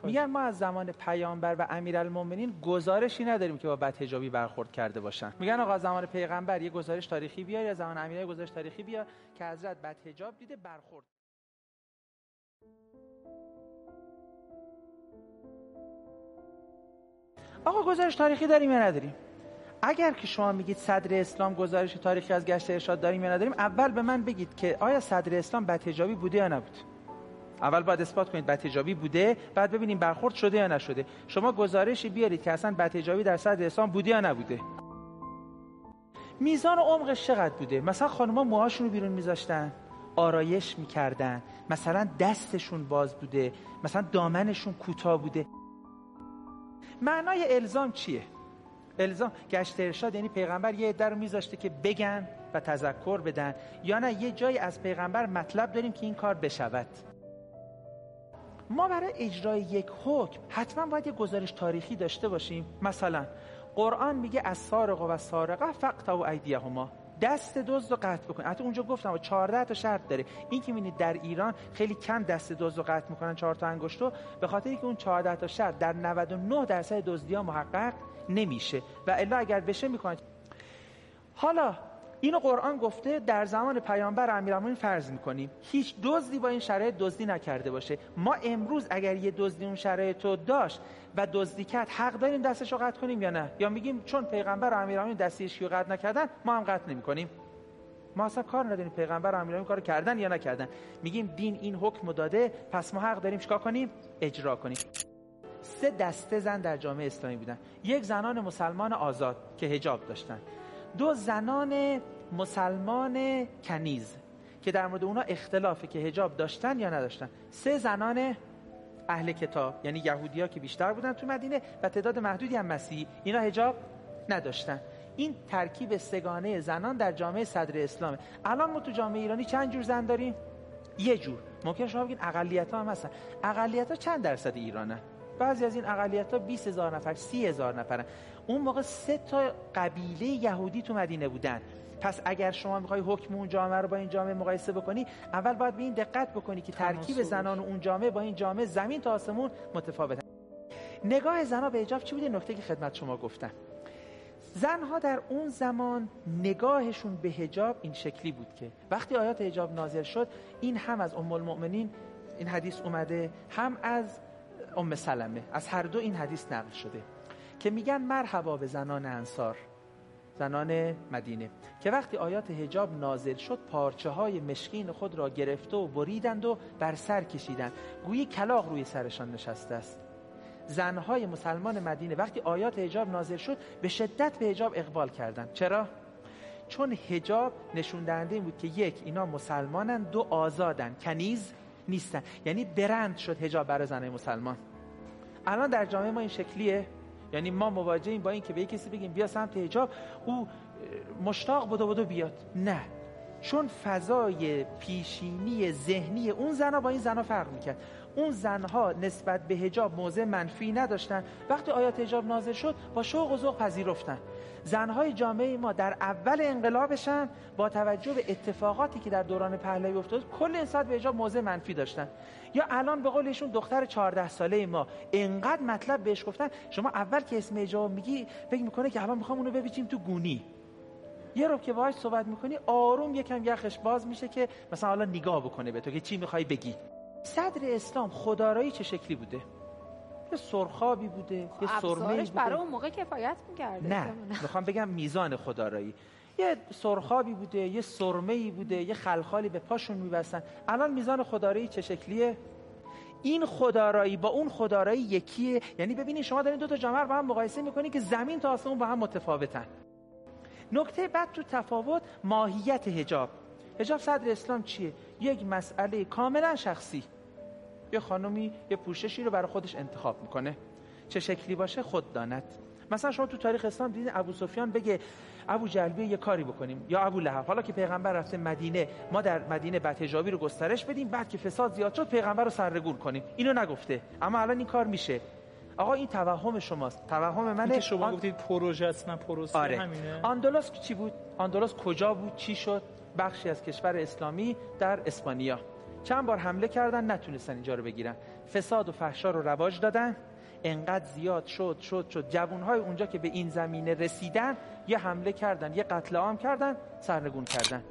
میگن ما از زمان پیامبر و امیرالمومنین گزارشی نداریم که با بدحجابی برخورد کرده باشن. میگن آقا زمان پیغمبر یه گزارش تاریخی بیار یا زمان امیر گزارش تاریخی بیار که حضرت بدحجاب دیده برخورد. آقا گزارش تاریخی داریم یا نداریم؟ اگر که شما میگید صدر اسلام گزارش تاریخی از گشت ارشاد داریم یا نداریم، اول به من بگید که آیا صدر اسلام بدحجابی بوده یا نبود. اول باید اثبات کنید بدحجابی بوده، بعد ببینیم برخورد شده یا نشده. شما گزارشی بیارید که اصلا بدحجابی در صدر اسلام بوده یا نبوده. میزان و عمقش چقدر بوده؟ مثلا خانم‌ها موهاشون رو بیرون میذاشتن، آرایش میکردن، مثلا دستشون باز بوده، مثلا دامنشون کوتاه بوده. معنای الزام چیه؟ الزام گشت ارشاد یعنی پیغمبر یه عده رو میذاشته که بگن و تذکر بدن، یا نه یه جایی از پیغمبر مطلب داریم که این کار بشود. ما برای اجرای یک حکم حتما باید یه گزارش تاریخی داشته باشیم. مثلا قرآن میگه السارق و السارقه فاقطعوا ایدیهما، دست دزد رو قطع بکنید. حتی اونجا گفتم 14 تا شرط داره. این که میبینید در ایران خیلی کم دست دزد رو قطع میکنن 4 تا انگشتو، به خاطر اینکه اون 14 تا شرط در 99% دزدی‌ها محقق نمیشه و الا اگر بشه میکنن. حالا اینو قرآن گفته در زمان پیامبر امیرالمومنین فرض میکنیم هیچ دزدی با این شرایط دزدی نکرده باشه. ما امروز اگر یه دزدی اون شرایطو داشت و دزدی کرد، حق داریم دستشو قطع کنیم یا نه؟ یا میگیم چون پیغمبر و امیرالمومنین دستش رو قطع نکردن ما هم قطع نمیکنیم؟ ما اصلا کار نداریم پیغمبر و امیرالمومنین کارو کردن یا نکردن. میگیم دین این حکم داده، پس ما حق داریم چیکار کنیم؟ اجرا کنیم. 3 دسته زن در جامعه اسلامی بودن. یک زنان مسلمان آزاد که حجاب داشتن، 2 زنان مسلمان کنیز که در مورد اونا اختلافه که حجاب داشتن یا نداشتن، 3 زنان اهل کتاب یعنی یهودی‌ها که بیشتر بودن تو مدینه و تعداد محدودی هم مسیحی، اینا حجاب نداشتن. این ترکیب سگانه زنان در جامعه صدر اسلامه. الان ما تو جامعه ایرانی چند جور زن داریم؟ یه جور. ممکن شما بگین اقلیت‌ها هم هستن. اقلیت‌ها چند درصد ایرانه؟ بعضی از این اقلیت‌ها 20,000 نفر 30,000 نفرن. اون موقع 3 تا قبیله یهودی تو مدینه بودن. پس اگر شما میخوای حکم اون جامعه رو با این جامعه مقایسه بکنی، اول باید به این دقت بکنی که ترکیب زنان اون جامعه با این جامعه زمین تا آسمون متفاوته. نگاه زنها به حجاب چی بوده؟ نکته که خدمت شما گفتم. زنها در اون زمان نگاهشون به حجاب این شکلی بود که وقتی آیات حجاب نازل شد، این هم از ام المؤمنین این حدیث اومده، هم از ام سلمه، از هر دو این حدیث نقل شده که میگن مرحبا به زنان انصار، زنان مدینه، که وقتی آیات حجاب نازل شد پارچه های مشکین خود را گرفته و بریدند و بر سر کشیدند، گویی کلاغ روی سرشان نشسته است. زنهای مسلمان مدینه وقتی آیات حجاب نازل شد به شدت به حجاب اقبال کردند. چرا؟ چون حجاب نشون دهنده این بود که یک، اینا مسلمانن، 2 آزادن، کنیز نیستن. یعنی برند شد حجاب برای زنای مسلمان. الان در جامعه ما این شکلیه، یعنی ما مواجهیم با این که به یک کسی بگیم بیا سمت حجاب، او مشتاق بدو بیاد. نه، چون فضای پیشینی ذهنی اون زنها با این زنها فرق میکرد. اون زنها نسبت به حجاب موضع منفی نداشتن. وقتی آیات حجاب نازل شد با شوق و ذوق پذیرفتن. زنهای جامعه ما در اول انقلابشن با توجه به اتفاقاتی که در دوران پهلوی افتاد کل نسبت به حجاب موضع منفی داشتن. یا الان به قول ایشون دختر 14 ساله ما اینقدر مطلب بهش گفتن، شما اول که اسم حجاب میگی فکر میکنه که الان میخوام اونو بپیچیم تو گونی. یه رو که باهاش صحبت میکنی آروم یکم یخش باز میشه که مثلا حالا نگاه بکنه به تو که چی میخوای بگی. صدر اسلام خودآرایی چه شکلی بوده؟ یه سرخابی بوده، یه سرمه‌ای بوده. برای اون موقع کفایت می‌کرده. نه، میخوام بگم میزان خودآرایی. یه سرخابی بوده، یه سرمه‌ای بوده، یه خلخالی به پاشون میبستن. الان میزان خودآرایی چه شکلیه؟ این خودآرایی با اون خودآرایی یکیه. یعنی ببینید شما دارین 2 تا جامعه رو با هم مقایسه میکنید که زمین تا آسمون با هم متفاوتن. نکته بعد تو تفاوت ماهیت حجاب. حجاب صدر اسلام چیه؟ یک مسئله کاملا شخصی. یه خانومی یه پوششی رو برای خودش انتخاب میکنه، چه شکلی باشه خود داند. مثلا شما تو تاریخ اسلام دیدین ابو سفیان بگه ابو جهل یه کاری بکنیم، یا ابو لهب. حالا که پیغمبر رفته مدینه، ما در مدینه بدحجابی رو گسترش بدیم، بعد که فساد زیاد شد پیغمبر رو سرنگون کنیم. اینو نگفته، اما الان این کار میشه. آقا این توهم شماست، توهم منه. که شما گفتید پروژه است، نه پروسه. آره. همینه. اندلس چی بود؟ اندلس کجا بود؟ چی شد؟ بخشی از کشور اسلامی در اسپانیا. چند بار حمله کردن، نتونستن اینجا رو بگیرن. فساد و فحشا رو رواج دادن، انقدر زیاد شد جوانهای اونجا که به این زمینه رسیدن یه حمله کردن، یه قتل عام کردن، سرنگون کردن.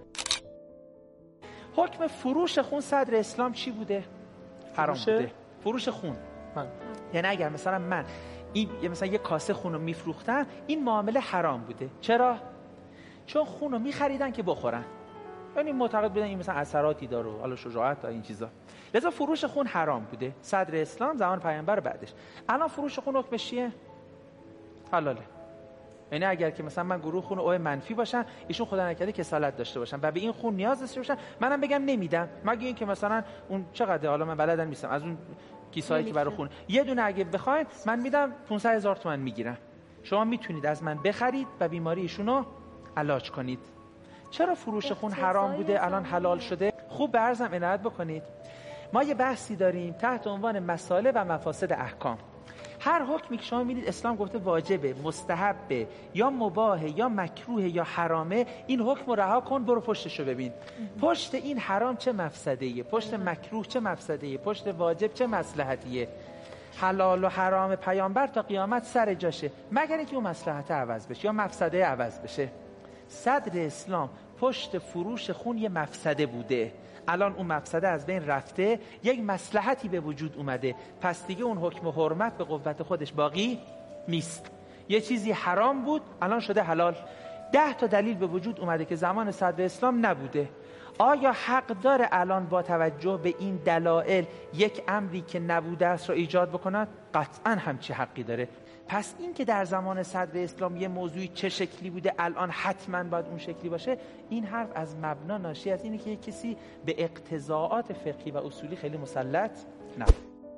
حکم فروش خون صدر اسلام چی بوده؟ حرام بوده. فروش خون. یعنی اگر مثلا من مثلا یه کاسه خون رو میفروختم، این معامله حرام بوده. چرا؟ چون خون رو میخریدن که بخورن. یعنی معتقد بودن این مثلا اثراتی داره، حالا شجاعت این چیزا. لذا فروش خون حرام بوده صدر اسلام، زمان پیامبر بعدش. الان فروش خون حکمش چیه؟ حلاله. یعنی اگر که مثلا من گروه خون او منفی باشن، ایشون خدا نکرده کسالت داشته باشن و به این خون نیاز داشته باشن، منم بگم نمیدم، مگه اینکه مثلا اون چقدر، حالا من بلدم نیستم، از اون کیسه‌ای که برای خون یه دونه اگه بخواید من میدم 500,000 تومان میگیرم. شما میتونید از من بخرید و بیماری ایشونو علاج کنید. چرا فروش خون حرام بوده الان حلال شده؟ خوب به عرضم عنایت بکنید. ما یه بحثی داریم تحت عنوان مصالح و مفاسد احکام. هر حکمی که شما می‌بینید اسلام گفته واجبه، مستحبه، یا مباهه، یا مکروه، یا حرامه، این حکم رو رها کن، برو پشتشو ببین. پشت این حرام چه مفسده‌ایه، پشت مکروه چه مفسده‌ایه، پشت واجب چه مصلحتیه. حلال و حرام پیامبر تا قیامت سر جاشه، مگر اینکه اون مصلحت عوض بشه یا مفسده عوض بشه. صدر اسلام پشت فروش خون یه مفسده بوده، الان اون مفسده از بین رفته، یک مصلحتی به وجود اومده، پس دیگه اون حکم و حرمت به قوت خودش باقی نیست. یه چیزی حرام بود الان شده حلال. 10 تا دلیل به وجود اومده که زمان صدر اسلام نبوده. آیا حق داره الان با توجه به این دلایل یک امری که نبوده است رو ایجاد بکند؟ قطعاً همچی حقی داره. پس این که در زمان صدر اسلام یه موضوعی چه شکلی بوده الان حتما باید اون شکلی باشه، این حرف از مبنا ناشی از اینه که یک کسی به اقتضاعات فقهی و اصولی خیلی مسلط نبود.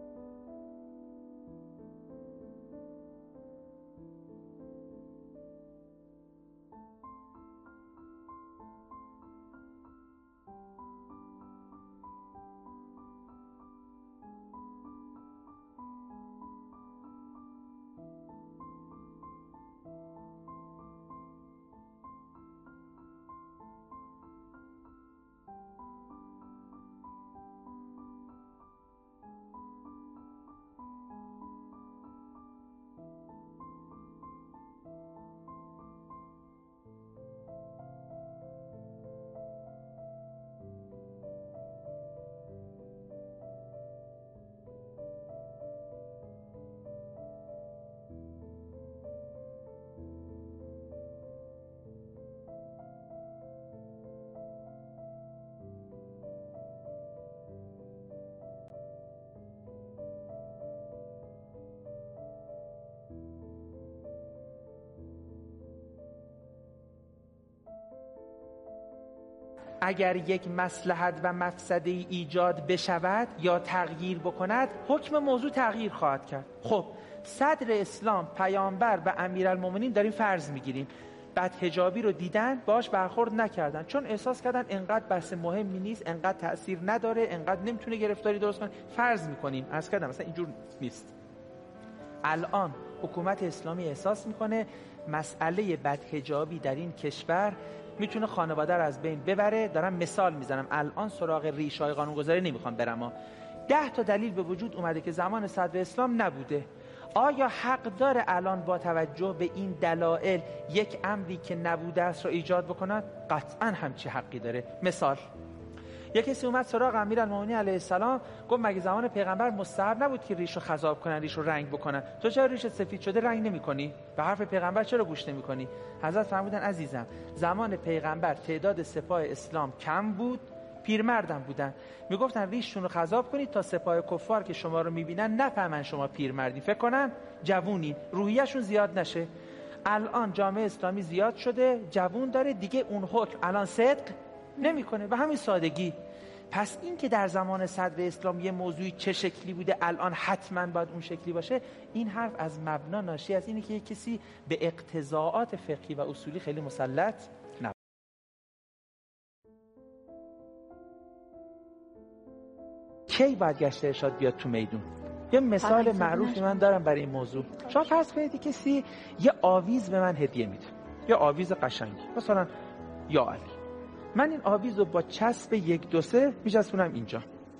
اگر یک مصلحت و مفسده ایجاد بشود یا تغییر بکند، حکم موضوع تغییر خواهد کرد. خب صدر اسلام پیامبر و امیرالمومنین داریم فرض میگیریم، بعد حجابی رو دیدن باش برخورد نکردن، چون احساس کردن انقدر بحث مهمی نیست، انقدر تأثیر نداره، انقدر نمیتونه گرفتاری درست کنه، فرض میکنیم عرض کردم مثلا اینجور نیست. الان حکومت اسلامی احساس میکنه مسئله بدحجابی در این کشور میتونه خانواده رو از بین ببره. دارم مثال میزنم، الان سراغ ریشه‌های قانونگذاری نمیخوام برم. 10 تا دلیل به وجود اومده که زمان صدر اسلام نبوده. آیا حق داره الان با توجه به این دلایل یک امری که نبوده است رو ایجاد بکند؟ قطعاً همچی حقی داره. مثال، یک کسی اومد سراغ امیرالمومنین علیه السلام گفت مگه زمان پیغمبر مستحب نبود که ریشو خضاب کنن، ریشو رنگ بکنن؟ تو چرا ریش سفید شده رنگ نمی‌کنی؟ به حرف پیغمبر چرا گوش نمی‌کنی؟ حضرت فرمودن عزیزم زمان پیغمبر تعداد سپاه اسلام کم بود، پیرمردم بودن، میگفتن ریششون رو خضاب کنید تا سپاه کفار که شما رو میبینن نفهمن شما پیرمردی، فکر کنن جوونی، روحیه‌شون زیاد نشه. الان جامعه اسلامی زیاد شده، جوون داره، دیگه اون حکم الان صدق نمیکنه و همین سادگی. پس این که در زمان صدر اسلام یه موضوعی چه شکلی بوده الان حتما باید اون شکلی باشه، این حرف از مبنا ناشی از اینه که یک کسی به اقتضاعات فقهی و اصولی خیلی مسلط نبود. کی باید گشت ارشاد بیاد تو میدون؟ یه مثال معروفی من دارم برای این موضوع. شما فرض کنید کسی یه آویز به من هدیه میده، یه آویز قشنگی، مثلا یا علی، من این آویز رو با چسب 1 2 3 میچسبونم اینجا.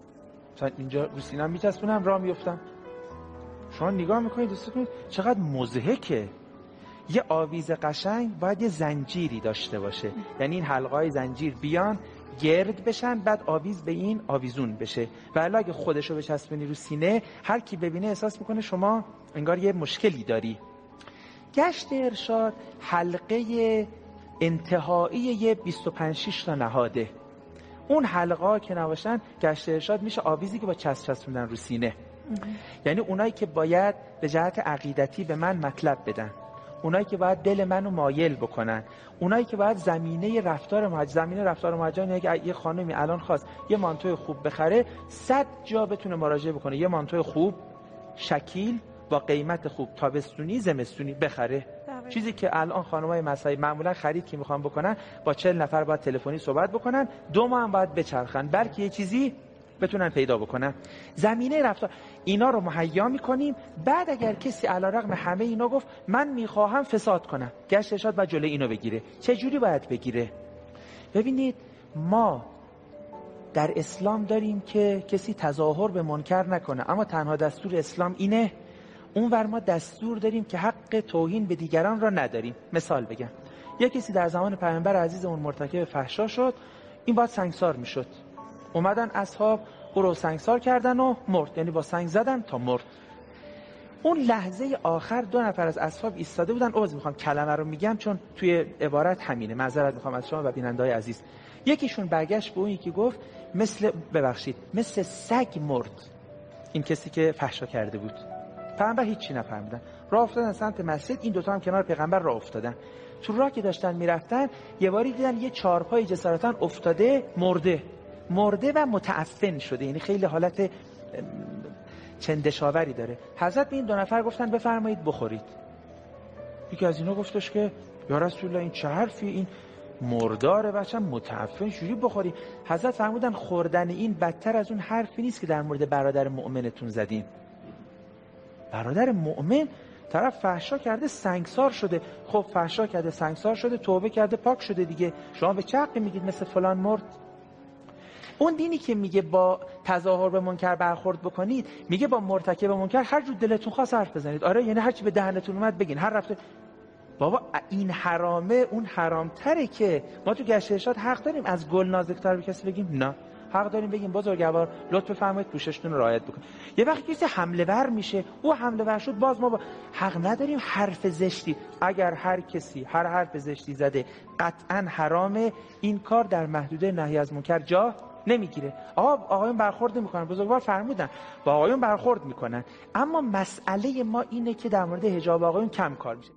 مثلا اینجا رو سینه‌ام میچسبونم راه میافتم. شما نگاه میکنید دوستان چقدر مضحکه. یه آویز قشنگ باید یه زنجیری داشته باشه، یعنی این حلقه‌های زنجیر بیان گرد بشن، بعد آویز به این آویزون بشه. ولی اگه خودشو بچسبونی رو سینه، هر کی ببینه احساس میکنه شما انگار یه مشکلی داری. گشت ارشاد حلقه انتهایی یه 25-6 تا نهاده. اون حلقه ها که نباشن گشت ارشاد میشه آویزی که با چسبوندن رو سینه. یعنی اونایی که باید به جهت عقیدتی به من مطلب بدن، اونایی که باید دل منو مایل بکنن، اونایی که باید زمینه رفتار مهاجران یه خانمی الان خواست یه مانتوی خوب بخره 100 جا بتونه مراجعه بکنه یه مانتوی خوب شکیل با قیمت خوب تابستونی زمستونی بخره. چیزی که الان خانمای مسایی معمولا خرید که میخوان بکنن با 40 نفر باید تلفنی صحبت بکنن، 2 ماه هم باید بچرخن بلکه یه چیزی بتونن پیدا بکنن. زمینه رفتار اینا رو مهیا میکنیم. بعد اگر کسی علیرغم همه اینا گفت من میخواهم فساد کنم، گشت ارشاد باید جلوی اینو بگیره. چه جوری باید بگیره؟ ببینید ما در اسلام داریم که کسی تظاهر به منکر نکنه، اما تنها دستور اسلام اینه. اونور ما دستور داریم که حق توهین به دیگران را نداریم. مثال بگم، یک کسی در زمان پیامبر عزیزمون مرتکب فحشا شد، این باید سنگسار میشد. اومدن اصحاب او رو سنگسار کردن و مرد، یعنی با سنگ زدن تا مرد. اون لحظه آخر 2 نفر از اصحاب ایستاده بودن. عذر میخوام کلمه رو میگم چون توی عبارت همینه، معذرت میخوام از شما و بیننده‌های عزیز. یکیشون برگشت به اون یکی گفت مثل سگ مرد این کسی که فحشا کرده بود. پیغمبر هیچی نفهمیدن، راه افتادن سمت مسجد. این دوتا هم کنار پیغمبر راه افتادن. تو راه که داشتن میرفتن یه باری دیدن یه چارپای جسارتاً افتاده مرده و متعفن شده، یعنی خیلی حالت چندشاوری داره. حضرت به این 2 نفر گفتن بفرمایید بخورید. یکی از اینا گفتش که یا رسول الله این چه حرفی، این مرداره بچه متعفن چجوری بخوری؟ حضرت فرمودن خوردن این بدتر از اون حرفی نیست که در مورد برادر مؤمنتون زدین. برادر مؤمن طرف فحشا کرده سنگسار شده، خب فحشا کرده سنگسار شده توبه کرده پاک شده دیگه، شما به چه حقی میگید مثل فلان مرد؟ اون دینی که میگه با تظاهر به منکر برخورد بکنید، میگه با مرتکب منکر هر جور دلتون خواست حرف بزنید. آره، یعنی هر چی به دهنتون اومد بگین. هر رفته بابا این حرامه اون حرامتره که ما تو گشت ارشاد حق داریم از گل نازک‌تر به کسی بگیم؟ نه، حق داریم بگیم بزرگوار لطف فرمایید پوششتون رو رعایت بکنید. یه وقتی کسی حمله ور میشه، او حمله ور شد، باز ما حق نداریم حرف زشتی. اگر هر کسی هر حرف زشتی زده قطعا حرامه، این کار در محدوده نهی از منکر جا نمیگیره. آقایون برخورد نمیکنن، بزرگوار فرمودن با آقایون برخورد میکنن، اما مسئله ما اینه که در مورد حجاب آقایون کم کار میشه.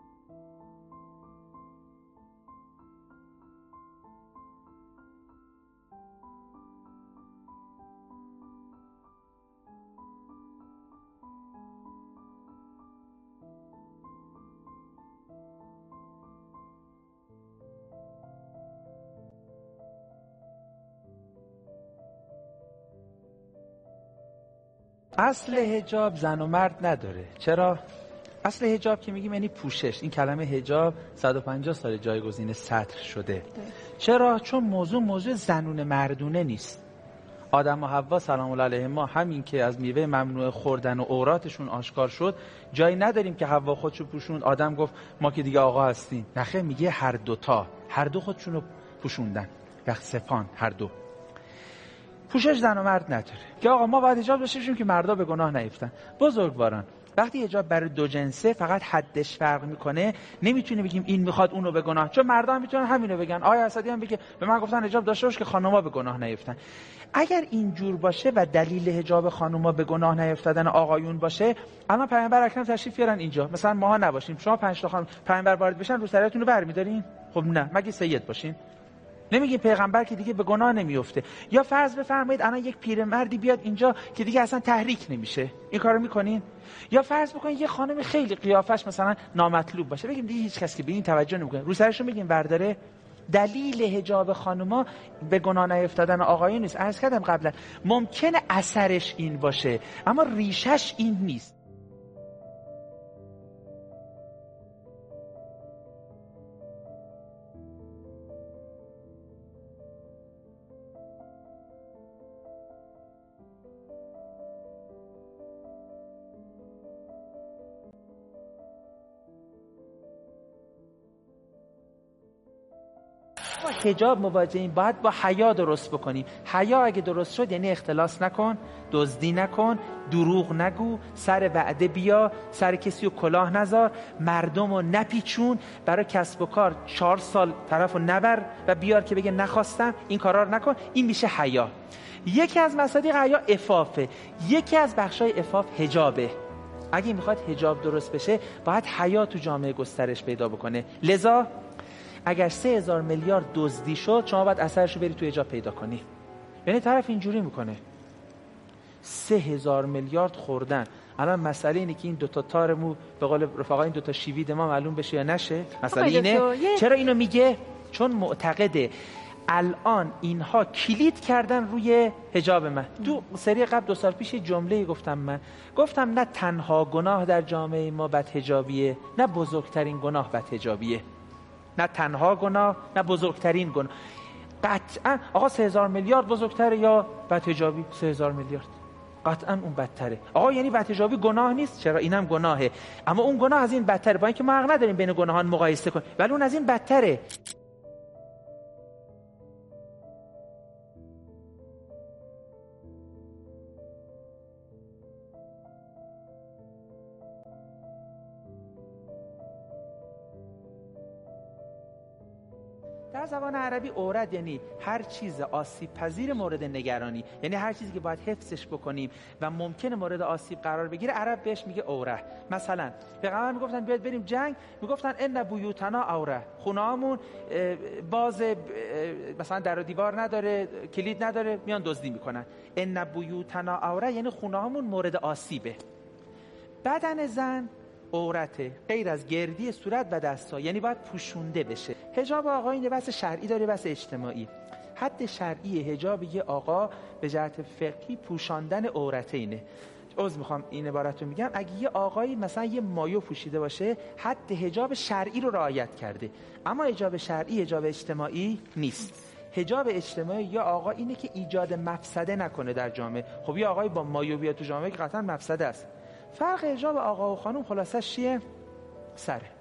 اصل حجاب زن و مرد نداره. چرا؟ اصل حجاب که میگیم یعنی پوشش. این کلمه حجاب 150 سال جایگزین سطر شده. چرا؟ چون موضوع زنونه مردونه نیست. آدم و حوا سلام الله علیهما همین که از میوه ممنوع خوردن و عوراتشون آشکار شد، جایی نداریم که حوا خودشو پوشوند آدم گفت ما که دیگه آقا هستیم. نخه میگه هر دو خودشونو پوشوندن، یخسفان هر دو. پوشش زن و مرد نداره که آقا ما باید حجاب داشته باشیم که مردا به گناه نیفتن. بزرگواران وقتی حجاب برای دو جنسه فقط حدش فرق میکنه، نمیتونه بگیم این میخواد اونو به گناه، چون مردا هم میتونن همینو بگن. آیا اسدی هم بگه به من گفتن حجاب داشته باش که خانوما به گناه نیفتن. اگر اینجور باشه و دلیل حجاب خانوما به گناه نیفتادن آقایون باشه، الان پیامبر اکرم تشریف بیارن اینجا، مثلا ماها نباشیم، شما 5 تا خانم پیامبر وارد بشن رو سرتون رو برمی‌دارین؟ خب نه، مگه سید باشین؟ نمیگه پیغمبر که دیگه به گناه نمیفته. یا فرض بفرمایید الان یک پیرمردی بیاد اینجا که دیگه اصلا تحریک نمیشه، این کارو میکنین؟ یا فرض بکنید یه خانم خیلی قیافش مثلا نامطلوب باشه، بگیم دیگه هیچ کس که به این توجه نمیکنه، رو سرشو میگیم برداره. دلیل حجاب خانوما به گناه نیفتادن آقایون نیست. عرض کردم قبلا ممکنه اثرش این باشه اما ریشش این نیست. با حجاب مواجهیم، باید با حیا درست بکنیم. حیا اگه درست شد یعنی اختلاس نکن، دزدی نکن، دروغ نگو، سر وعده بیا، سر کسی رو کلاه نذار، مردم رو نپیچون، برای کسب و کار 4 سال طرف رو نبر و بیار که بگه نخواستم، این کارا رو نکن. این میشه حیا. یکی از مصادیق حیا عفافه. یکی از بخشای عفاف حجابه. اگه میخواد حجاب درست بشه باید حیا تو جامعه گسترش پیدا بکنه. لذا اگر 3000 میلیارد دزدی شد، شما باید اثرشو بری تو حجاب پیدا کنی. یعنی طرف اینجوری میکنه 3000 میلیارد خوردن. الان مسئله اینه که این دوتا تار مو به قول رفقا این دوتا شیوید ما معلوم بشه یا نشه. مسئله اینه. چرا اینو میگه؟ چون معتقده الان اینها کلید کردن روی حجاب من. تو سری قبل 2 سال پیش جمله گفتم نه تنها گناه در جامعه ما بدحجابیه، نه بزرگترین گناه بدحجابیه. نه تنها گناه، نه بزرگترین گناه. قطعا آقا 3000 میلیارد بزرگتره یا بدحجابی؟ 3000 میلیارد قطعا اون بدتره. آقا یعنی بدحجابی گناه نیست؟ چرا، اینم گناهه، اما اون گناه از این بدتره. با اینکه ما حق نداریم بین گناهان مقایسه کنیم، ولی اون از این بدتره. در زبان عربی عورت یعنی هر چیز آسیب پذیر مورد نگرانی، یعنی هر چیزی که باید حفظش بکنیم و ممکنه مورد آسیب قرار بگیره، عرب بهش میگه عوره. مثلا پیغمبر میگفتن بیاد بریم جنگ، میگفتن ان بیوتنا عوره، خونه‌هامون باز مثلا در و دیوار نداره، کلید نداره، میان دزدی میکنن. ان بیوتنا عوره یعنی خونه‌هامون مورد آسیبه. بدن زن عورته غیر از گردی صورت و دستا، یعنی باید پوشونده بشه. حجاب آقا این بحث شرعی داره، بحث اجتماعی. حد شرعی حجاب یه آقا به جهت فقهی پوشاندن عورته اینه. میخوام این عبارت رو میگم، اگه یه آقایی مثلا یه مایو پوشیده باشه، حد حجاب شرعی رو رعایت کرده، اما حجاب شرعی حجاب اجتماعی نیست. حجاب اجتماعی یا آقا اینه که ایجاد مفسده نکنه در جامعه. خب یه آقایی با مایو بیاد تو جامعه که قطعا مفسده است. فرق حجاب آقا و خانم خلاصش چیه؟ سره.